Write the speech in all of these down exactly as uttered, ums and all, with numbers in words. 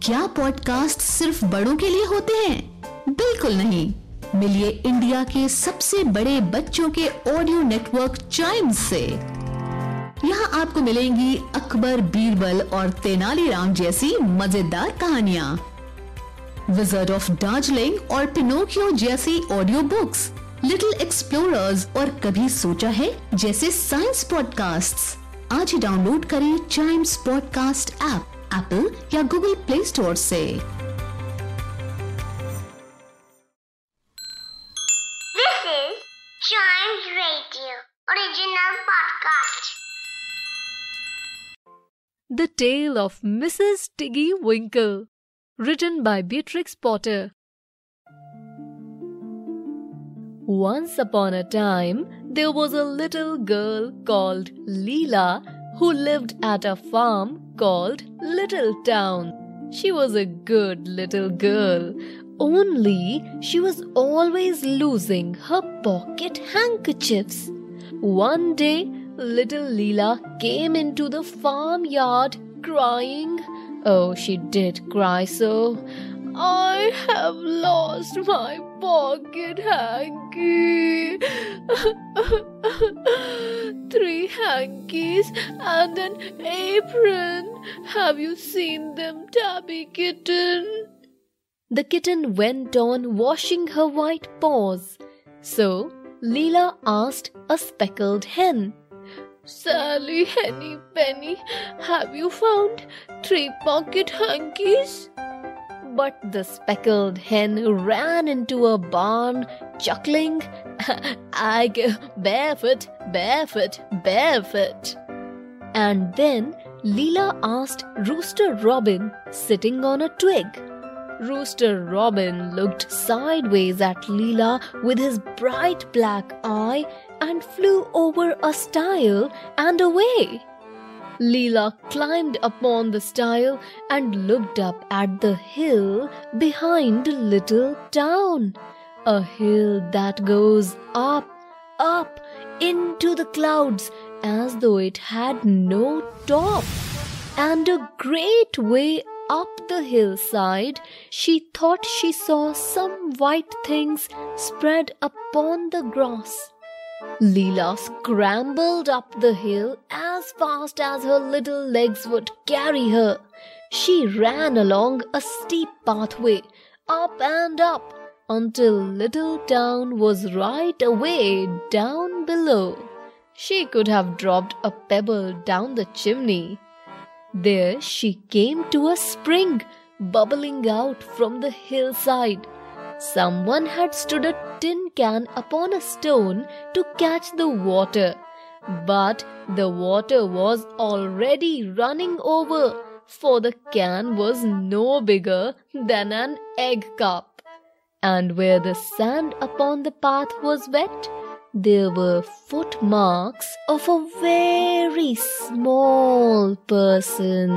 क्या पॉडकास्ट सिर्फ बड़ों के लिए होते हैं? बिल्कुल नहीं। मिलिए इंडिया के सबसे बड़े बच्चों के ऑडियो नेटवर्क चाइम्स से। यहाँ आपको मिलेंगी अकबर, बीरबल और तेनालीराम जैसी मजेदार कहानियाँ, विज़र्ड ऑफ दार्जिलिंग और पिनोकियो जैसी ऑडियो बुक्स, लिटिल एक्सप्लोरर्स और कभी सोचा है जैसे साइंस पॉडकास्ट्स। आज ही डाउनलोड करें चाइम्स पॉडकास्ट ऐप एप्पल या गूगल प्ले स्टोर से। This is Chimes Radio original podcast. The Tale of Missus Tiggy Winkle, written by Beatrix Potter. Once upon a time, there was a little girl called Leela who lived at a farm called Little Town. She was a good little girl, only she was always losing her pocket handkerchiefs. One day, little Leela came into the farmyard crying. Oh, she did cry so. I have lost my pocket hanky. Three hankies and an apron. Have you seen them, Tabby Kitten? The kitten went on washing her white paws. So Leela asked a speckled hen, Sally Henny Penny, have you found three pocket hankies? But the speckled hen ran into a barn, chuckling, I go barefoot, barefoot, barefoot. And then Leela asked Rooster Robin, sitting on a twig. Rooster Robin looked sideways at Leela with his bright black eye and flew over a stile and away. Leela climbed upon the stile and looked up at the hill behind Little Town. A hill that goes up, up into the clouds as though it had no top. And a great way up the hillside, she thought she saw some white things spread upon the grass. Leela scrambled up the hill as fast as her little legs would carry her. She ran along a steep pathway, up and up, until Little Town was right away down below. She could have dropped a pebble down the chimney. There she came to a spring bubbling out from the hillside. Someone had stood a tin can upon a stone to catch the water, but the water was already running over, for the can was no bigger than an egg cup. And where the sand upon the path was wet, there were footmarks of a very small person.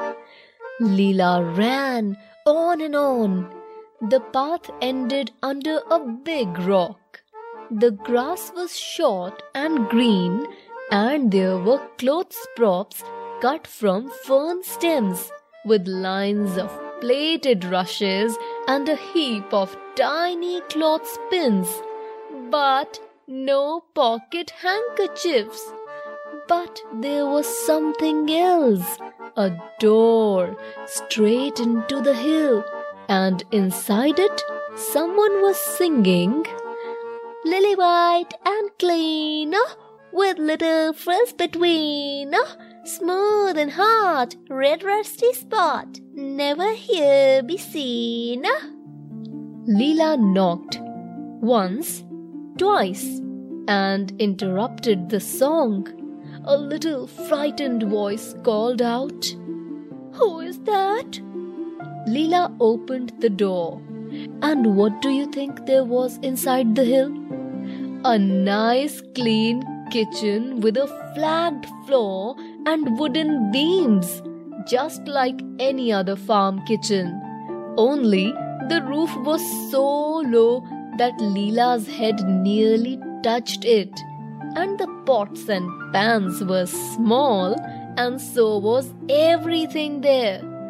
Leela ran on and on. The path ended under a big rock. The grass was short and green, and there were clothes props cut from fern stems, with lines of plaited rushes and a heap of tiny cloth pins, but no pocket handkerchiefs. But there was something else, a door straight into the hill. And inside it, someone was singing, Lily white and clean, with little frills between, smooth and hot, red rusty spot, never here be seen. Leela knocked once, twice, and interrupted the song. A little frightened voice called out, Who is that? Leela opened the door, and what do you think there was inside the hill? A nice clean kitchen with a flagged floor and wooden beams, just like any other farm kitchen. Only the roof was so low that Leela's head nearly touched it, and the pots and pans were small, and so was everything there.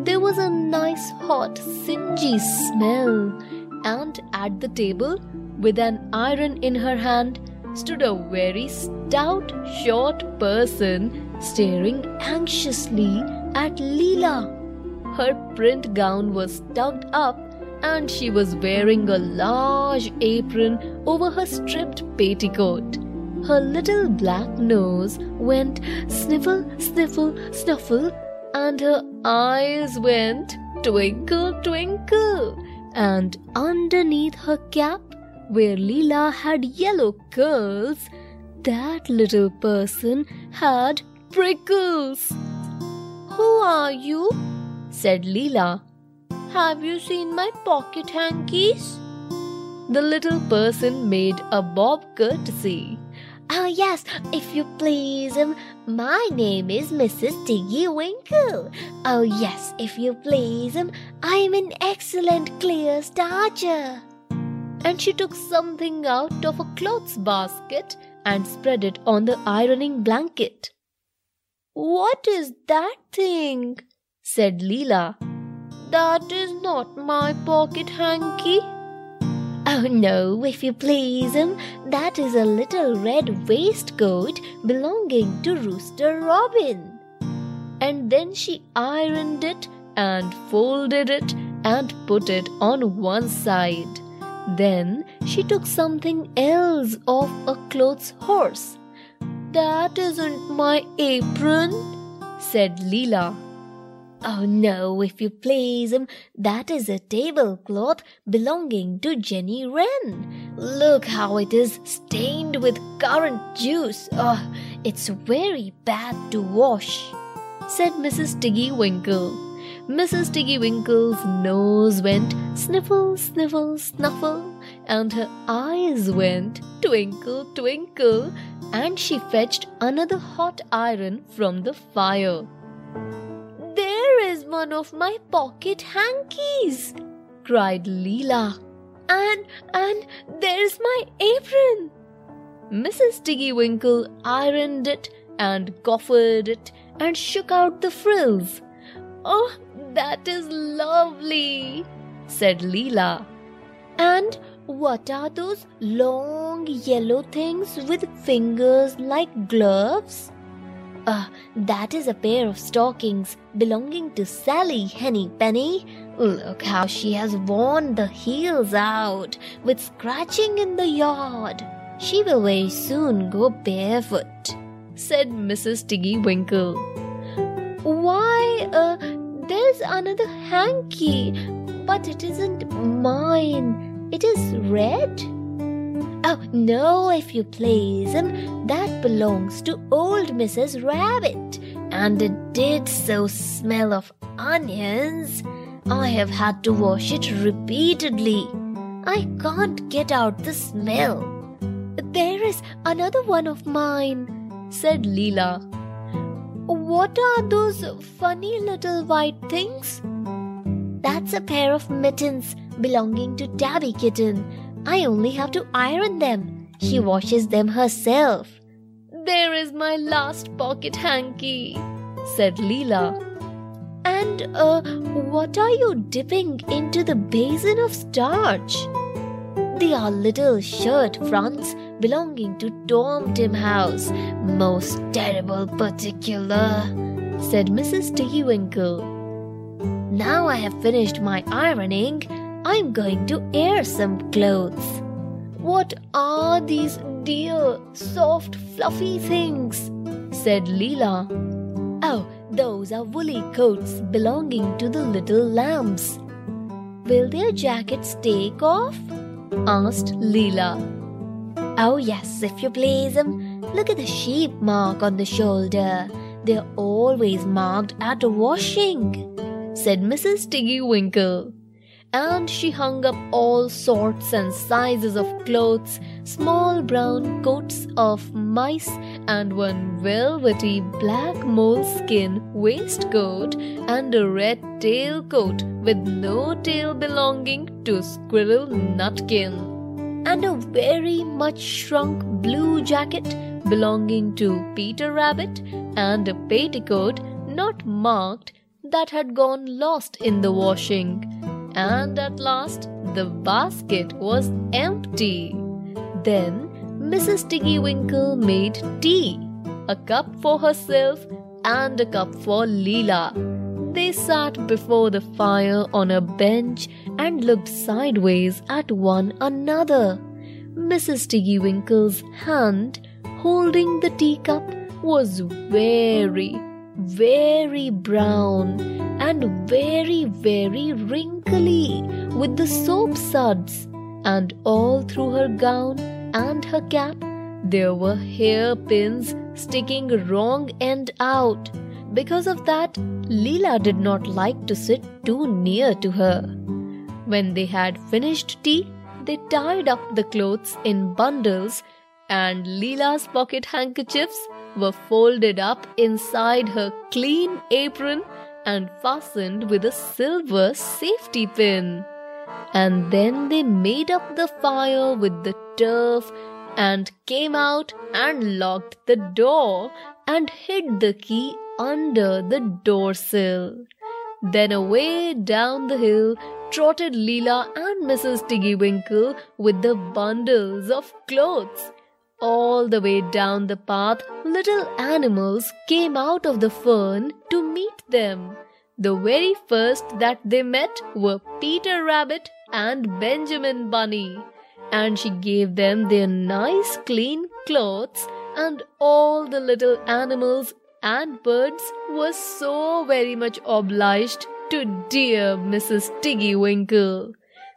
there was a nice hot singy smell, and at the table, with an iron in her hand, stood a very stout, short person staring anxiously at Leela. Her print gown was tucked up, and she was wearing a large apron over her stripped petticoat. Her little black nose went sniffle, sniffle, snuffle, and her eyes went twinkle, twinkle. And underneath her cap, where Leela had yellow curls, that little person had prickles. "Who are you?" said Leela. "Have you seen my pocket hankies?" The little person made a bob courtesy. "Oh yes, if you please, um, my name is Missus Tiggy Winkle. Oh yes, if you please, um, I am in excellent clear stature." And she took something out of a clothes basket and spread it on the ironing blanket. "What is that thing?" said Leela. "That is not my pocket hanky." "Oh no, if you please, um, that is a little red waistcoat belonging to Rooster Robin." And then she ironed it and folded it and put it on one side. Then she took something else off a clothes horse. "That isn't my apron," said Leela. "Oh no, if you please, um, that is a tablecloth belonging to Jenny Wren. Look how it is stained with currant juice. Oh, it's very bad to wash," said Missus Tiggy Winkle. Missus Tiggy Winkle's nose went sniffle, sniffle, snuffle, and her eyes went twinkle, twinkle, and she fetched another hot iron from the fire. "There is one of my pocket hankies," cried Leela. And, and there's my apron." Missus Tiggy Winkle ironed it and coffered it and shook out the frills. "Oh, that is lovely," said Leela. "And what are those long yellow things with fingers like gloves?" Ah, uh, that is a pair of stockings belonging to Sally Hennypenny. Look how she has worn the heels out with scratching in the yard. She will very soon go barefoot," said Missus Tiggy Winkle. "Why, uh, there's another hanky, but it isn't mine. It is red." "Oh, no, if you please, um, that belongs to old Missus Rabbit, and it did so smell of onions. I have had to wash it repeatedly. I can't get out the smell." "There is another one of mine," said Leela. "What are those funny little white things?" "That's a pair of mittens belonging to Tabby Kitten. I only have to iron them. She washes them herself." "There is my last pocket hanky," said Leela. "And uh, what are you dipping into the basin of starch?" "They are little shirt fronts belonging to Tom Timhouse. Most terrible particular," said Missus Tiggy Winkle. "Now I have finished my ironing, I'm going to air some clothes." "What are these dear, soft, fluffy things?" said Leela. "Oh, those are woolly coats belonging to the little lambs." "Will their jackets take off?" asked Leela. "Oh yes, if you please. Um, look at the sheep mark on the shoulder. They're always marked at washing," said Missus Tiggy Winkle. And she hung up all sorts and sizes of clothes, small brown coats of mice, and one velvety black moleskin waistcoat, and a red tailcoat with no tail belonging to Squirrel Nutkin, and a very much shrunk blue jacket belonging to Peter Rabbit, and a petticoat not marked that had gone lost in the washing, and at last the basket was empty. Then Missus Tiggywinkle made tea, a cup for herself and a cup for Leela. They sat before the fire on a bench and looked sideways at one another. Missus Tiggywinkle's hand holding the teacup was very, very brown and very, very wrinkly with the soap suds, and all through her gown and her cap there were hairpins sticking wrong end out. Because of that, Leela did not like to sit too near to her. When they had finished tea, they tied up the clothes in bundles, and Leela's pocket handkerchiefs were folded up inside her clean apron and fastened with a silver safety pin. And then they made up the fire with the turf and came out and locked the door and hid the key under the doorsill. Then away down the hill trotted Leela and Missus Tiggywinkle with the bundles of clothes. All the way down the path, little animals came out of the fern to meet them. The very first that they met were Peter Rabbit and Benjamin Bunny, and she gave them their nice clean clothes, and all the little animals and birds were so very much obliged to dear Missus Tiggywinkle.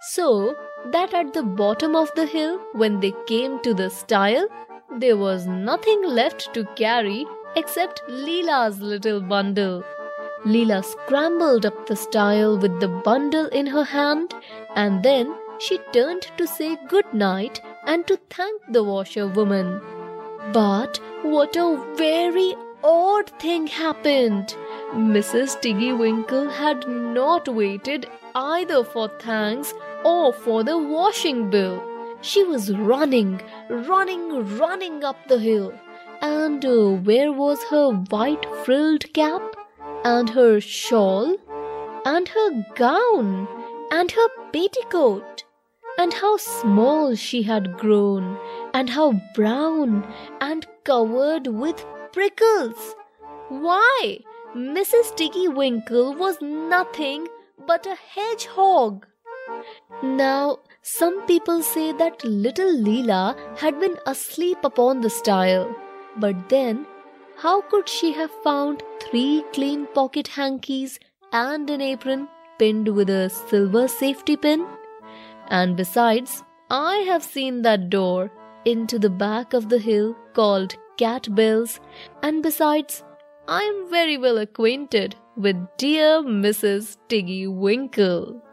So that at the bottom of the hill, when they came to the stile, there was nothing left to carry except Leela's little bundle. Leela scrambled up the stile with the bundle in her hand, and then she turned to say good night and to thank the washerwoman. But what a very odd thing happened! Missus Tiggywinkle had not waited either for thanks or for the washing bill. She was running, running, running up the hill. And uh, where was her white frilled cap? And her shawl? And her gown? And her petticoat? And how small she had grown, and how brown and covered with prickles! Why, Missus Tiggywinkle was nothing but a hedgehog. Now, some people say that little Leela had been asleep upon the stile, but then how could she have found three clean pocket hankies and an apron pinned with a silver safety pin? And besides, I have seen that door into the back of the hill called Cat Bill's, and besides, I am very well acquainted with dear Missus Tiggywinkle.